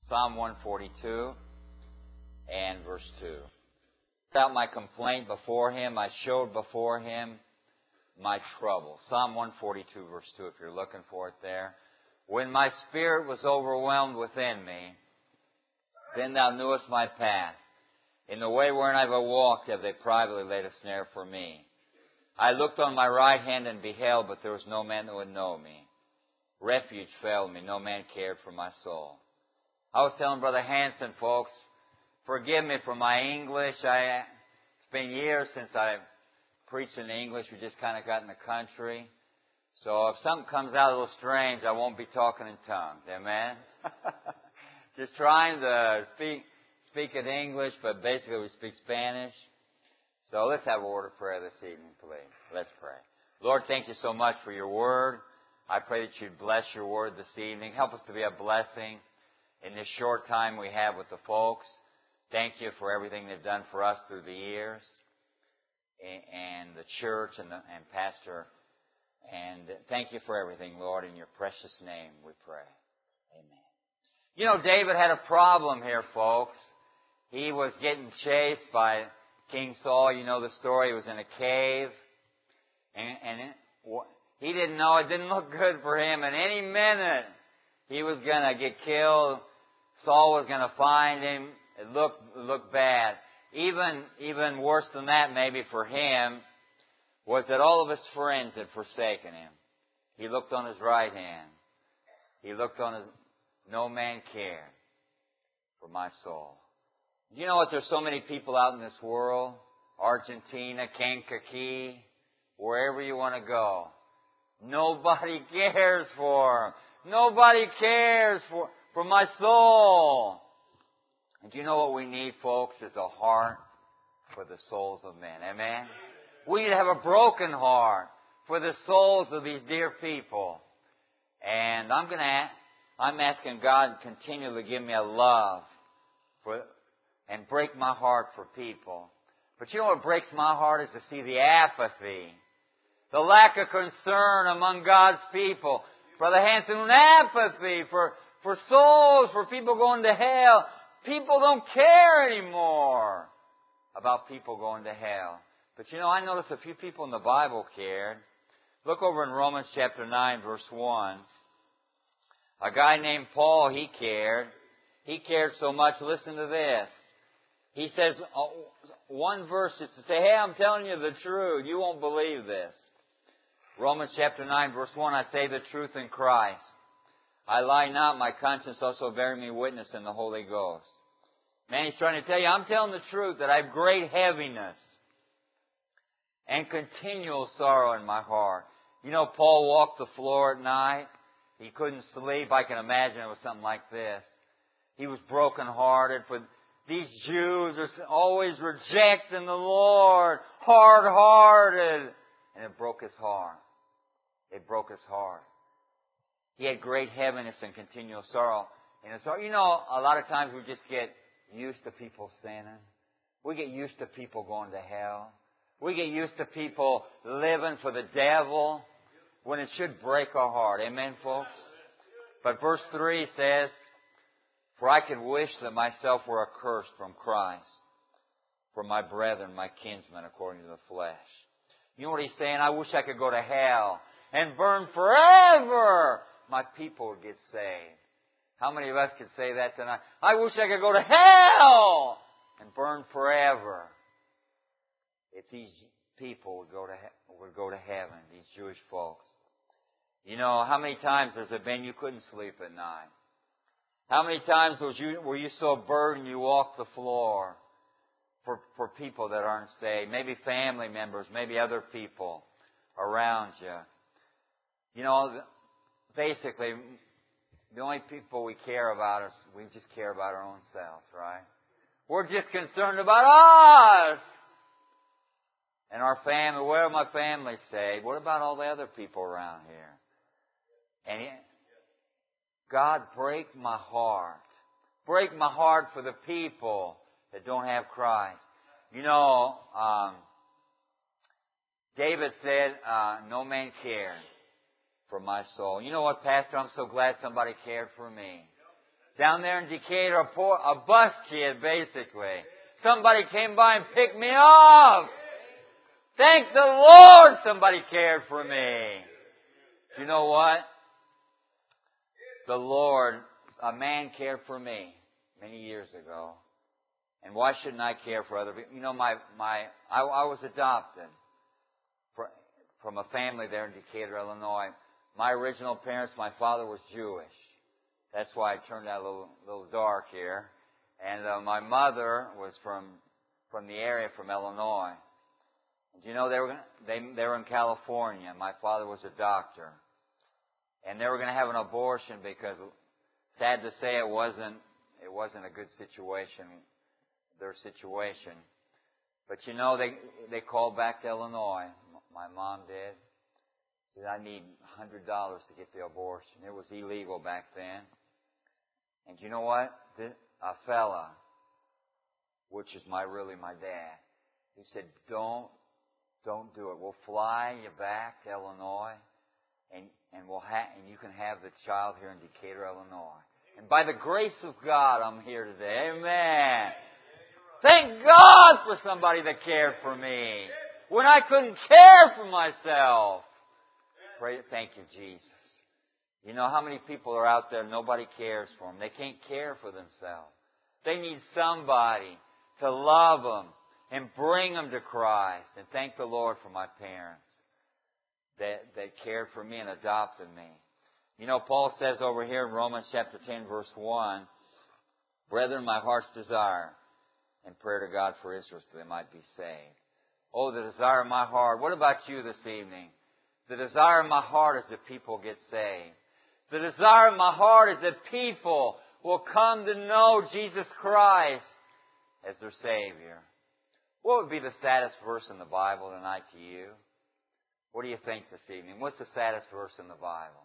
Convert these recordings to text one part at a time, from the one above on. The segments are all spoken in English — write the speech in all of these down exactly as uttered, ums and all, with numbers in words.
Psalm one forty-two and verse two. Without my complaint before Him, I showed before Him my trouble. Psalm one forty-two verse two, if you're looking for it there. When my spirit was overwhelmed within me, then Thou knewest my path. In the way wherein I have walked have they privately laid a snare for me. I looked on my right hand and beheld, but there was no man that would know me. Refuge failed me, no man cared for my soul. I was telling Brother Hanson, folks, forgive me for my English. I, it's been years since I've preached in English. We just kind of got in the country. So if something comes out a little strange, I won't be talking in tongues. Amen? Just trying to speak speak in English, but basically we speak Spanish. So let's have a word of prayer this evening, please. Let's pray. Lord, thank you so much for your word. I pray that you'd bless your word this evening. Help us to be a blessing in this short time we have with the folks. Thank you for everything they've done for us through the years, and the church and, the, and Pastor. And thank you for everything, Lord. In your precious name we pray. Amen. You know, David had a problem here, folks. He was getting chased by King Saul. You know the story. He was in a cave. And, and it, he didn't know. It didn't look good for him. And any minute he was going to get killed. Saul was going to find him. It looked, it looked bad. Even, even worse than that, maybe for him, was that all of his friends had forsaken him. He looked on his right hand. He looked on his... No man cared for my soul. Do you know what? There's so many people out in this world. Argentina, Kankakee, wherever you want to go. Nobody cares for them. Nobody cares for, for my soul. And do you know what we need, folks, is a heart for the souls of men. Amen? We need to have a broken heart for the souls of these dear people. And I'm going to, I'm asking God to continually give me a love for, and break my heart for people. But you know what breaks my heart is to see the apathy, the lack of concern among God's people. Brother Hanson, apathy for, for souls, for people going to hell. People don't care anymore about people going to hell. But you know, I noticed a few people in the Bible cared. Look over in Romans chapter nine, verse one. A guy named Paul, he cared. He cared so much. Listen to this. He says, one verse is to say, hey, I'm telling you the truth. You won't believe this. Romans chapter nine, verse one, I say the truth in Christ. I lie not, my conscience also bearing me witness in the Holy Ghost. Man, he's trying to tell you, I'm telling the truth, that I have great heaviness and continual sorrow in my heart. You know, Paul walked the floor at night. He couldn't sleep. I can imagine it was something like this. He was brokenhearted, for these Jews are always rejecting the Lord, hard-hearted. And it broke his heart. It broke his heart. He had great heaviness and continual sorrow in his heart. You know, a lot of times we just get used to people sinning. We get used to people going to hell. We get used to people living for the devil when it should break our heart. Amen, folks? But verse three says, for I could wish that myself were accursed from Christ, for my brethren, my kinsmen, according to the flesh. You know what he's saying? I wish I could go to hell and burn forever. My people would get saved. How many of us could say that tonight? I wish I could go to hell and burn forever. If these people would go to would go to heaven, these Jewish folks. You know, how many times has it been you couldn't sleep at night? How many times was you were you so burdened you walked the floor for for people that aren't saved? Maybe family members, maybe other people around you. You know, basically, the only people we care about is we just care about our own selves, right? We're just concerned about us. And our family, where are my family saved? What about all the other people around here? And he, God, break my heart. Break my heart for the people that don't have Christ. You know, um, David said, uh, no man cared for my soul. You know what, Pastor? I'm so glad somebody cared for me. Down there in Decatur, a, poor, a bus kid, basically. Somebody came by and picked me up. Thank the Lord somebody cared for me. Do you know what? The Lord, a man cared for me many years ago. And why shouldn't I care for other people? You know, my, my, I, I was adopted for, from a family there in Decatur, Illinois. My original parents, my father was Jewish. That's why I turned out a little, little dark here. And uh, my mother was from, from the area, from Illinois. And you know, they were, they, they were in California. My father was a doctor. And they were going to have an abortion because, sad to say, it wasn't, it wasn't a good situation, their situation. But you know, they, they called back to Illinois. My mom did. Said, I need one hundred dollars to get the abortion. It was illegal back then. And you know what? A fella, which is my really my dad, he said, don't, don't do it. We'll fly you back to Illinois, and, and we'll ha- and you can have the child here in Decatur, Illinois. And by the grace of God, I'm here today. Amen. Thank God for somebody that cared for me when I couldn't care for myself. Pray, thank you, Jesus. You know how many people are out there, nobody cares for them. They can't care for themselves. They need somebody to love them and bring them to Christ. And thank the Lord for my parents that, that cared for me and adopted me. You know, Paul says over here in Romans chapter ten, verse one, Brethren, my heart's desire and prayer to God for Israel so they might be saved. Oh, the desire of my heart. What about you this evening? The desire of my heart is that people get saved. The desire of my heart is that people will come to know Jesus Christ as their Savior. What would be the saddest verse in the Bible tonight to you? What do you think this evening? What's the saddest verse in the Bible?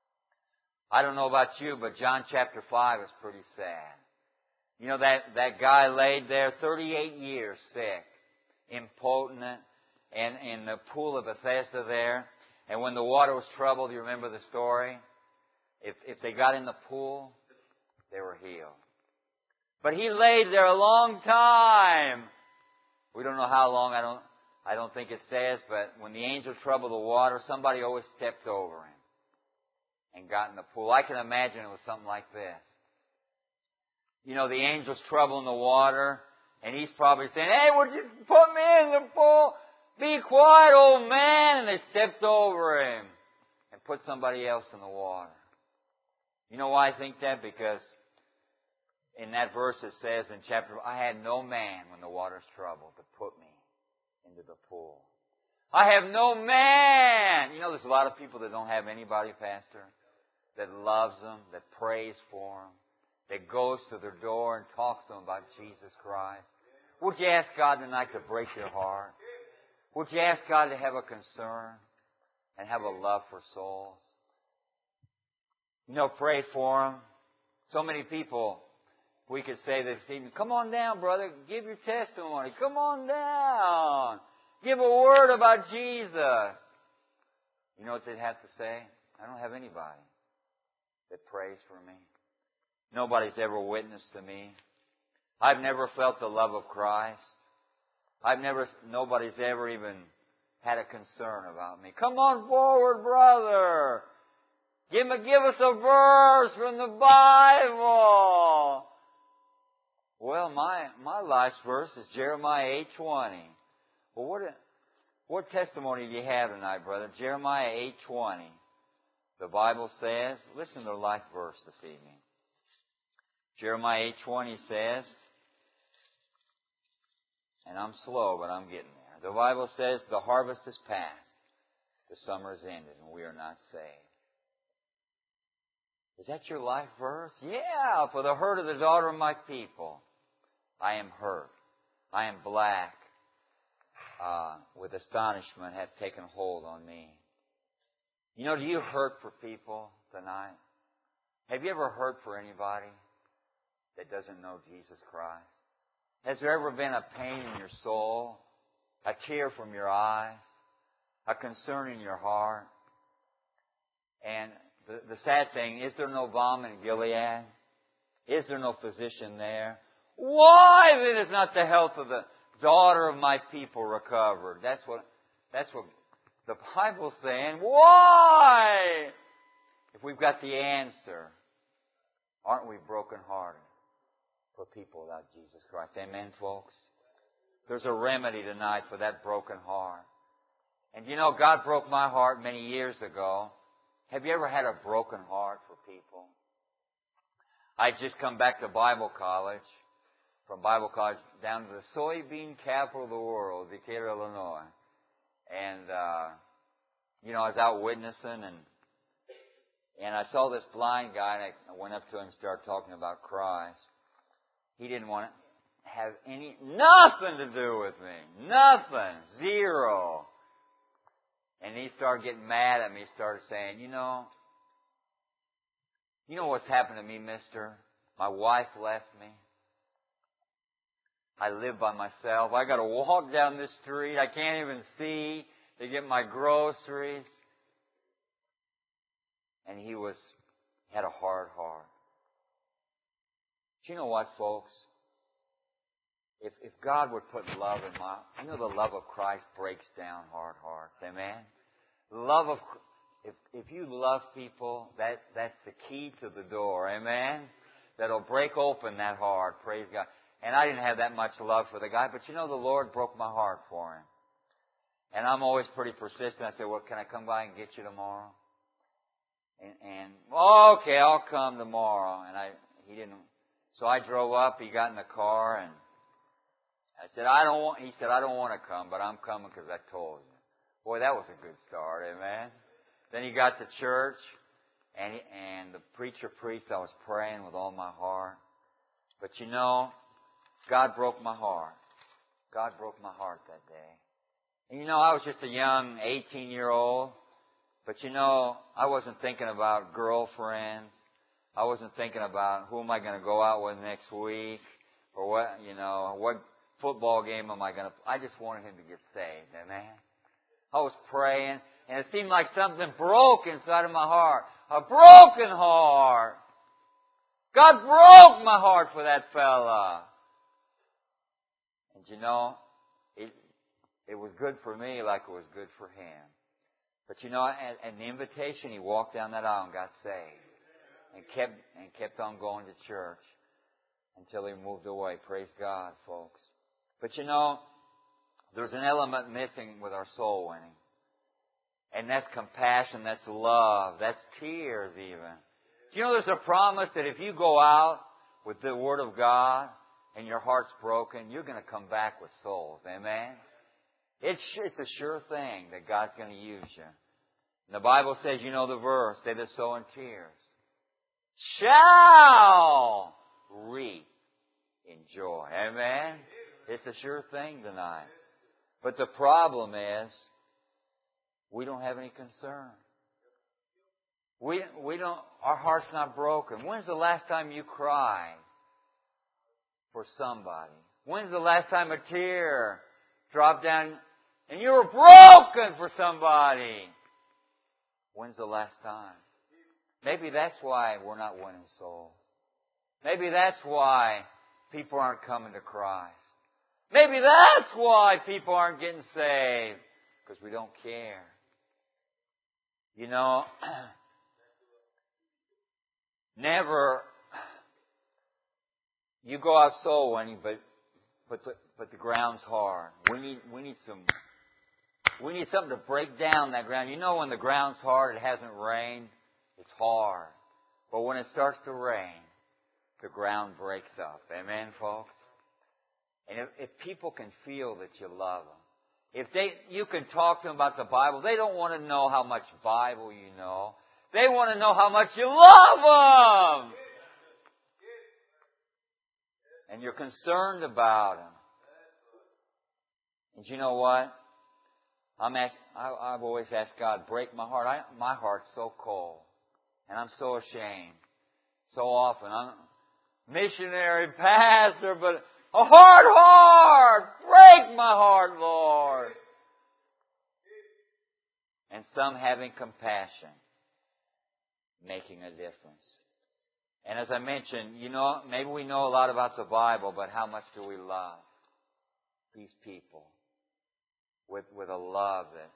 I don't know about you, but John chapter five is pretty sad. You know, that, that guy laid there thirty-eight years sick, impotent, and in the pool of Bethesda there. And when the water was troubled, you remember the story? If, if they got in the pool, they were healed. But he laid there a long time. We don't know how long, I don't, I don't think it says, but when the angel troubled the water, somebody always stepped over him and got in the pool. I can imagine it was something like this. You know, the angel's troubling the water, and he's probably saying, hey, would you put me in the pool? Be quiet, old man. And they stepped over him and put somebody else in the water. You know why I think that? Because in that verse it says in chapter, I had no man when the water's troubled to put me into the pool. I have no man. You know, there's a lot of people that don't have anybody, Pastor, that loves them, that prays for them, that goes to their door and talks to them about Jesus Christ. Would you ask God tonight to break your heart? Would you ask God to have a concern and have a love for souls? You know, pray for them. So many people, we could say this evening, come on down, brother, give your testimony. Come on down. Give a word about Jesus. You know what they'd have to say? I don't have anybody that prays for me. Nobody's ever witnessed to me. I've never felt the love of Christ. I've never, nobody's ever even had a concern about me. Come on forward, brother. Give, me, give us a verse from the Bible. Well, my, my last verse is Jeremiah eight twenty. Well, what, what testimony do you have tonight, brother? Jeremiah eight twenty. The Bible says, listen to the life verse this evening. Jeremiah eight twenty says, and I'm slow, but I'm getting there. The Bible says, the harvest is past, the summer is ended, and we are not saved. Is that your life verse? Yeah, for the hurt of the daughter of my people. I am hurt. I am black. Uh, with astonishment hath taken hold on me. You know, do you hurt for people tonight? Have you ever hurt for anybody that doesn't know Jesus Christ? Has there ever been a pain in your soul, a tear from your eyes, a concern in your heart? And the, the sad thing, is there no balm in Gilead? Is there no physician there? Why then is not the health of the daughter of my people recovered? That's what, that's what the Bible's saying. Why? If we've got the answer, aren't we brokenhearted for people without Jesus Christ? Amen, folks? There's a remedy tonight for that broken heart. And you know, God broke my heart many years ago. Have you ever had a broken heart for people? I just come back to Bible college, from Bible college down to the soybean capital of the world, Decatur, Illinois. And, uh, you know, I was out witnessing, and and I saw this blind guy, and I went up to him and started talking about Christ. He didn't want to have any, nothing to do with me. Nothing. Zero. And he started getting mad at me. He started saying, you know, you know what's happened to me, mister? My wife left me. I live by myself. I got to walk down this street. I can't even see to get my groceries. And he was, had a hard heart. Do you know what, folks? If, if God would put love in my, you know the love of Christ breaks down hard hearts. Amen? The love of, if, if you love people, that, that's the key to the door. Amen? That'll break open that heart. Praise God. And I didn't have that much love for the guy, but you know the Lord broke my heart for him. And I'm always pretty persistent. I said, well, can I come by and get you tomorrow? And, and well, okay, I'll come tomorrow. And I, he didn't, so I drove up, he got in the car, and I said, I don't want, he said, I don't want to come, but I'm coming because I told you. Boy, that was a good start, amen? Then he got to church, and he, and the preacher preached. I was praying with all my heart. But you know, God broke my heart. God broke my heart that day. And you know, I was just a young eighteen-year-old. But you know, I wasn't thinking about girlfriends. I wasn't thinking about who am I going to go out with next week, or what, you know, what football game am I going to play. I just wanted him to get saved, amen? I was praying, and it seemed like something broke inside of my heart. A broken heart. God broke my heart for that fella. And you know, it, it was good for me like it was good for him. But you know, at, at the invitation, he walked down that aisle and got saved. And kept, and kept on going to church until he moved away. Praise God, folks. But you know, there's an element missing with our soul winning. And that's compassion, that's love, that's tears even. Do you know there's a promise that if you go out with the Word of God and your heart's broken, you're going to come back with souls. Amen? It's, it's a sure thing that God's going to use you. And the Bible says, you know the verse, they that sow in tears shall reap in joy. Amen? It's a sure thing tonight. But the problem is, we don't have any concern. We, we don't, our heart's not broken. When's the last time you cried for somebody? When's the last time a tear dropped down and you were broken for somebody? When's the last time? Maybe that's why we're not winning souls. Maybe that's why people aren't coming to Christ. Maybe that's why people aren't getting saved. Because we don't care. You know, never, you go out soul winning, but, but the, but the ground's hard. We need, we need some, we need something to break down that ground. You know when the ground's hard, it hasn't rained, it's hard. But when it starts to rain, the ground breaks up. Amen, folks? And if, if people can feel that you love them, if they, you can talk to them about the Bible, they don't want to know how much Bible you know. They want to know how much you love them. And you're concerned about them. And you know what? I'm ask, I, I've always asked God, break my heart. I, my heart's so cold. And I'm so ashamed. So often. I'm a missionary, pastor, but a hard heart! Break my heart, Lord! And some having compassion, making a difference. And as I mentioned, you know, maybe we know a lot about the Bible, but how much do we love these people with, with a love that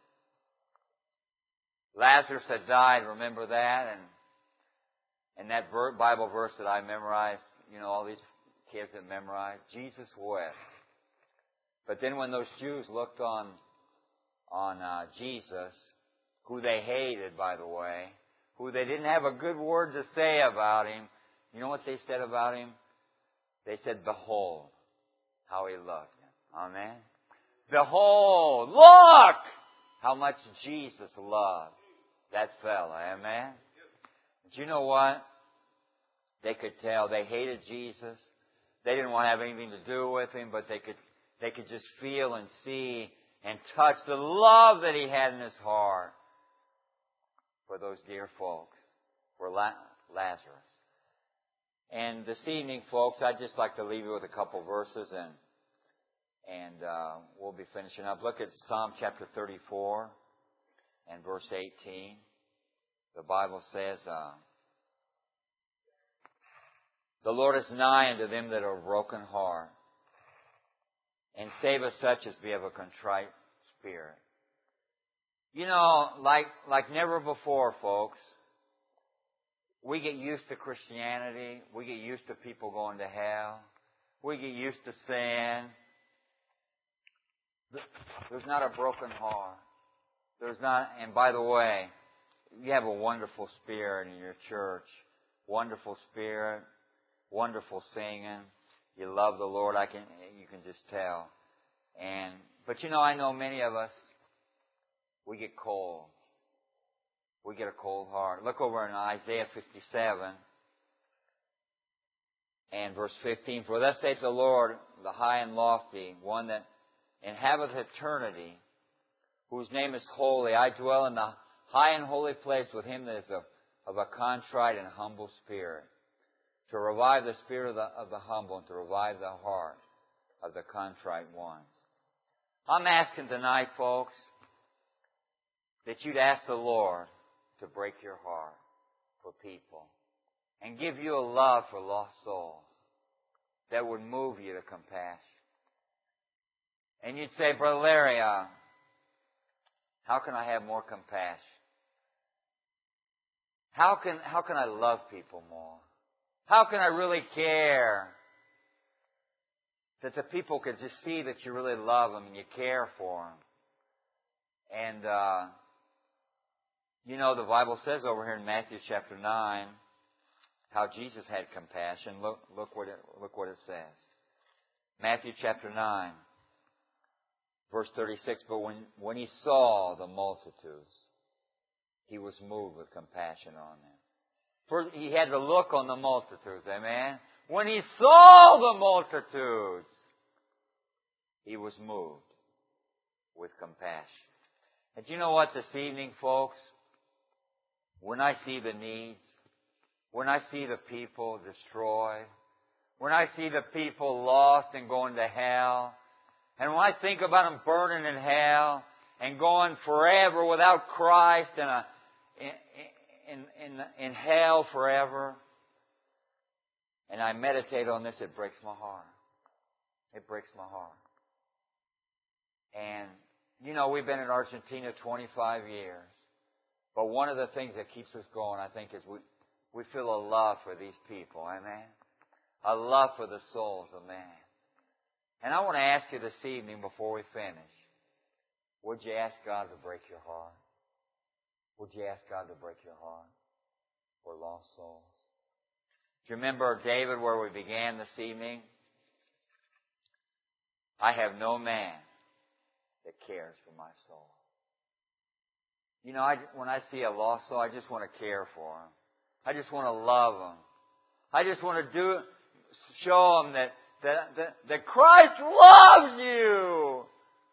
Lazarus had died, remember that? And, and that ver- Bible verse that I memorized, you know, all these kids that memorized, Jesus wept. But then when those Jews looked on, on uh, Jesus, who they hated, by the way, who they didn't have a good word to say about Him, you know what they said about Him? They said, behold, how He loved Him. Amen? Behold, look how much Jesus loved that fella. Amen? But you know what? They could tell. They hated Jesus. They didn't want to have anything to do with Him, but they could, they could just feel and see and touch the love that He had in His heart for those dear folks, for Lazarus. And this evening, folks, I'd just like to leave you with a couple verses, and and uh, we'll be finishing up. Look at Psalm chapter thirty-four and verse eighteen. The Bible says, uh, the Lord is nigh unto them that are of broken heart, and saveth such as be of a contrite spirit. You know, like like never before, folks, we get used to Christianity. We get used to people going to hell. We get used to sin. There's not a broken heart. There's not, and by the way, you have a wonderful spirit in your church. Wonderful spirit. Wonderful singing. You love the Lord. I can, you can just tell. And, but you know, I know many of us, we get cold. We get a cold heart. Look over in Isaiah fifty-seven and verse fifteen. For thus saith the Lord, the high and lofty, one that inhabiteth eternity, whose name is holy. I dwell in the high and holy place with him that is of, of a contrite and humble spirit, to revive the spirit of the, of the humble and to revive the heart of the contrite ones. I'm asking tonight, folks, that you'd ask the Lord to break your heart for people and give you a love for lost souls that would move you to compassion. And you'd say, Brother Larry, uh, how can I have more compassion? How can, how can I love people more? How can I really care? That the people could just see that you really love them and you care for them. And, uh, you know, the Bible says over here in Matthew chapter nine how Jesus had compassion. Look, look what it, look what it says. Matthew chapter nine, verse thirty-six. But when, when He saw the multitudes, He was moved with compassion on them. For He had to look on the multitudes, amen? When He saw the multitudes, He was moved with compassion. And you know what this evening, folks? When I see the needs, when I see the people destroyed, when I see the people lost and going to hell, and when I think about them burning in hell and going forever without Christ and a, in, in, in, in hell forever, and I meditate on this, it breaks my heart. It breaks my heart. And, you know, we've been in Argentina twenty-five years. But one of the things that keeps us going, I think, is we, we feel a love for these people. Amen? A love for the souls of man. And I want to ask you this evening before we finish, would you ask God to break your heart? Would you ask God to break your heart for lost souls? Do you remember David where we began this evening? I have no man that cares for my soul. You know, I, when I see a lost soul, I just want to care for them. I just want to love them. I just want to do, show them that, that, that, that Christ loves you.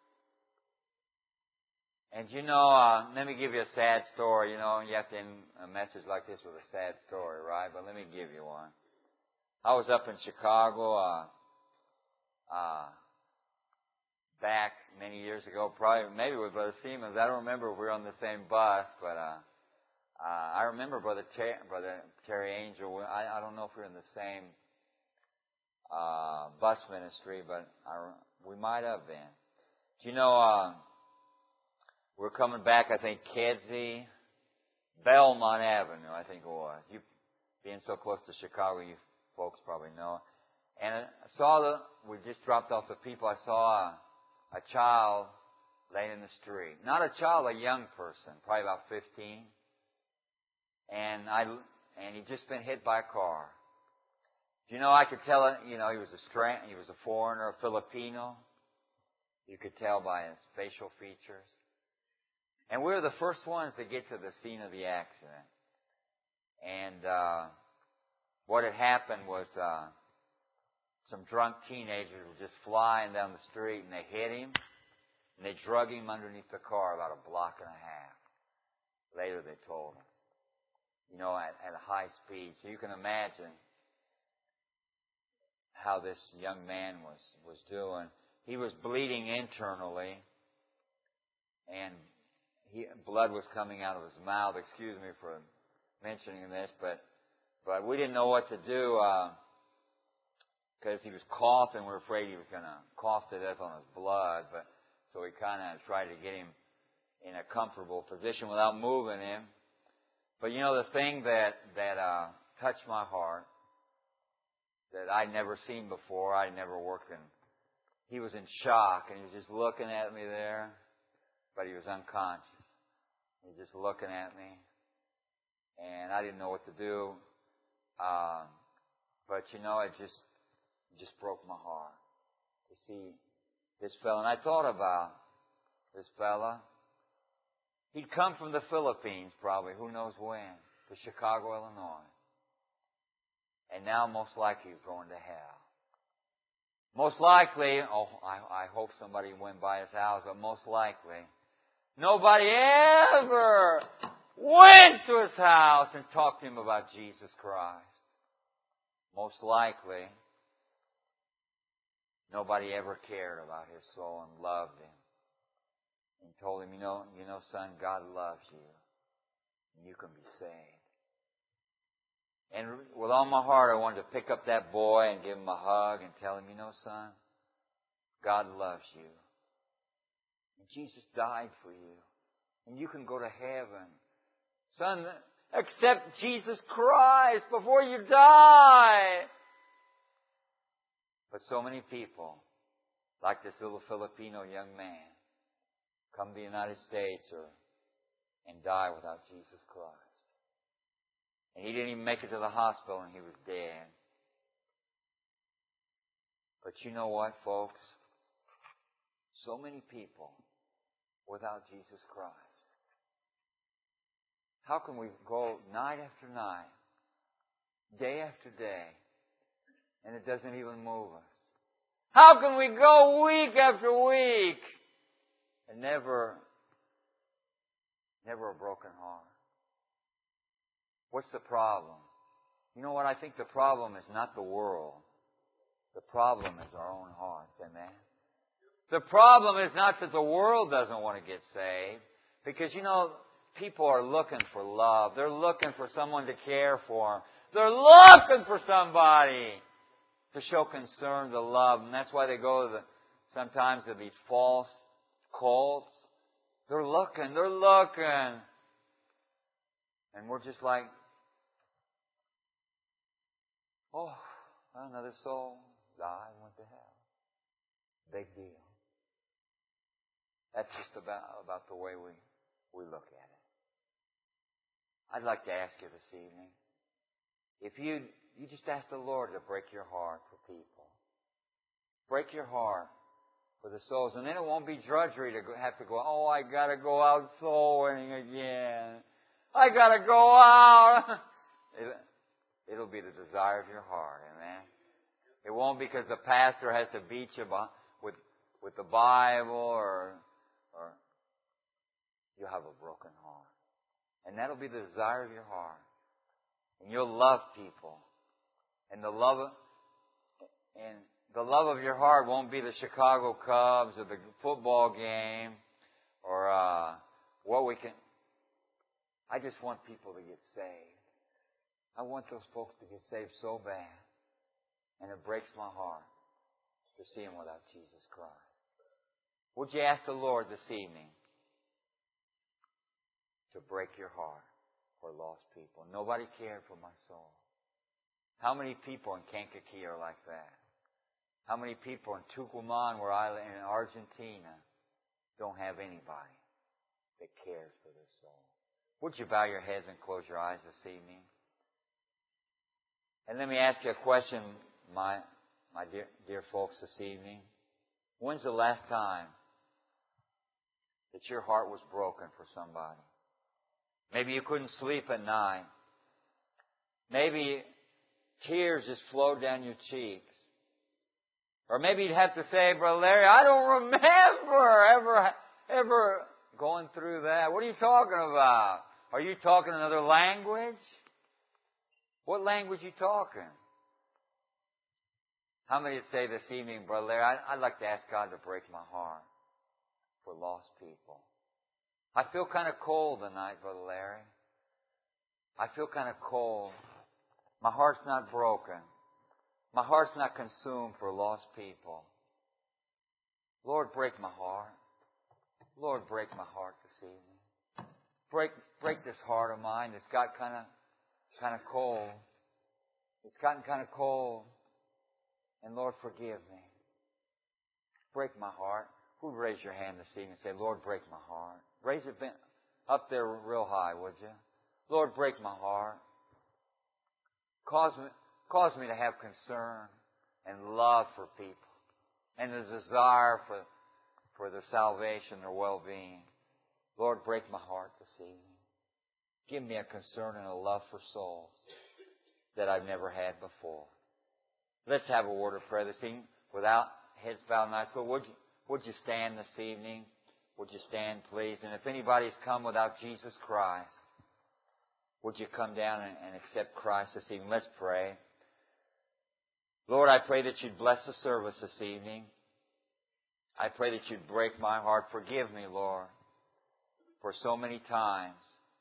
And you know, uh, let me give you a sad story. You know, you have to end a message like this with a sad story, right? But let me give you one. I was up in Chicago, uh, uh, back many years ago, probably maybe with Brother Siemens. I don't remember if we were on the same bus, but uh, Uh, I remember Brother Ter- Brother Terry Angel. I, I don't know if we were in the same uh, bus ministry, but I, we might have been. Do you know, uh, we're coming back, I think, Kedzie, Belmont Avenue, I think it was. You being so close to Chicago, you folks probably know. And I saw the, we just dropped off the people. I saw a, a child laying in the street. Not a child, a young person, probably about fifteen. And I, and he'd just been hit by a car. You know, I could tell it, you know, he was a strand, he was a foreigner, a Filipino. You could tell by his facial features. And we were the first ones to get to the scene of the accident. And, uh, what had happened was, uh, some drunk teenagers were just flying down the street and they hit him and they drug him underneath the car about a block and a half. Later they told us. You know, at, at a high speed. So you can imagine how this young man was, was doing. He was bleeding internally, and he, blood was coming out of his mouth. Excuse me for mentioning this, but but we didn't know what to do because uh, he was coughing. We were afraid he was going to cough to death on his blood. But so we kind of tried to get him in a comfortable position without moving him. But you know, the thing that, that, uh, touched my heart, that I'd never seen before, I'd never worked in, he was in shock, and he was just looking at me there, but he was unconscious. He was just looking at me, and I didn't know what to do. Um, but you know, it just, it just broke my heart to see this fella. And I thought about this fella. He'd come from the Philippines, probably, who knows when, to Chicago, Illinois. And now, most likely, he's going to hell. Most likely, oh, I, I hope somebody went by his house, but most likely, nobody ever went to his house and talked to him about Jesus Christ. Most likely, nobody ever cared about his soul and loved him. And told him, you know, you know, son, God loves you. And you can be saved. And with all my heart, I wanted to pick up that boy and give him a hug and tell him, you know, son, God loves you. And Jesus died for you. And you can go to heaven. Son, accept Jesus Christ before you die. But so many people, like this little Filipino young man, come to the United States or and die without Jesus Christ. And he didn't even make it to the hospital and he was dead. But you know what, folks? So many people without Jesus Christ. How can we go night after night, day after day, and it doesn't even move us? How can we go week after week and never, never a broken heart? What's the problem? You know what? I think the problem is not the world. The problem is our own hearts. Amen? The problem is not that the world doesn't want to get saved. Because, you know, people are looking for love. They're looking for someone to care for them. They're looking for somebody to show concern, to love. And that's why they go to the, sometimes to these false cults. They're looking, they're looking. And we're just like, oh, another soul died and went to hell. Big deal. That's just about, about the way we, we look at it. I'd like to ask you this evening, if you you just ask the Lord to break your heart for people. Break your heart for the souls. And then it won't be drudgery to have to go, oh, I got to go out soul winning again. I got to go out. It, it'll be the desire of your heart. Amen. It won't because the pastor has to beat you with, with the Bible or, or you'll have a broken heart. And that'll be the desire of your heart. And you'll love people. And the love of, and the love of your heart won't be the Chicago Cubs or the football game or uh, what we can. I just want people to get saved. I want those folks to get saved so bad. And it breaks my heart to see them without Jesus Christ. Would you ask the Lord this evening to break your heart for lost people? Nobody cared for my soul. How many people in Kankakee are like that? How many people in Tucumán, where I live, in Argentina, don't have anybody that cares for their soul? Would you bow your heads and close your eyes this evening? And let me ask you a question, my my dear, dear folks, this evening. When's the last time that your heart was broken for somebody? Maybe you couldn't sleep at night. Maybe tears just flowed down your cheeks. Or maybe you'd have to say, Brother Larry, I don't remember ever, ever going through that. What are you talking about? Are you talking another language? What language are you talking? How many would say this evening, Brother Larry, I, I'd like to ask God to break my heart for lost people. I feel kind of cold tonight, Brother Larry. I feel kind of cold. My heart's not broken. My heart's not consumed for lost people. Lord, break my heart. Lord, break my heart this evening. Break, break this heart of mine that's got kind of, kind of cold. It's gotten kind of cold. And Lord, forgive me. Break my heart. Who would raise your hand this evening and say, Lord, break my heart? Raise it up there real high, would you? Lord, break my heart. Cause me, cause me to have concern and love for people and a desire for, for their salvation, their well-being. Lord, break my heart this evening. Give me a concern and a love for souls that I've never had before. Let's have a word of prayer this evening without heads bowed and eyes closed. Would you, would you stand this evening? Would you stand, please? And if anybody's come without Jesus Christ, would you come down and, and accept Christ this evening? Let's pray. Lord, I pray that you'd bless the service this evening. I pray that you'd break my heart. Forgive me, Lord, for so many times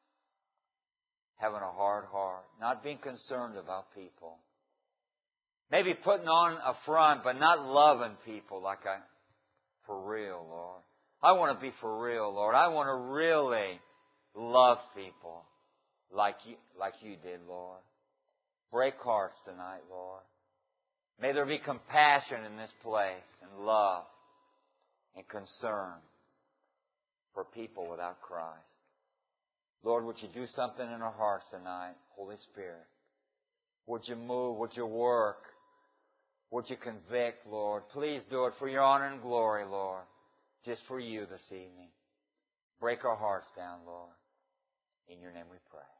having a hard heart, not being concerned about people. Maybe putting on a front, but not loving people like I, for real, Lord. I want to be for real, Lord. I want to really love people like you, like you did, Lord. Break hearts tonight, Lord. May there be compassion in this place and love and concern for people without Christ. Lord, would you do something in our hearts tonight, Holy Spirit? Would you move? Would you work? Would you convict, Lord? Please do it for your honor and glory, Lord. Just for you this evening. Break our hearts down, Lord. In your name we pray.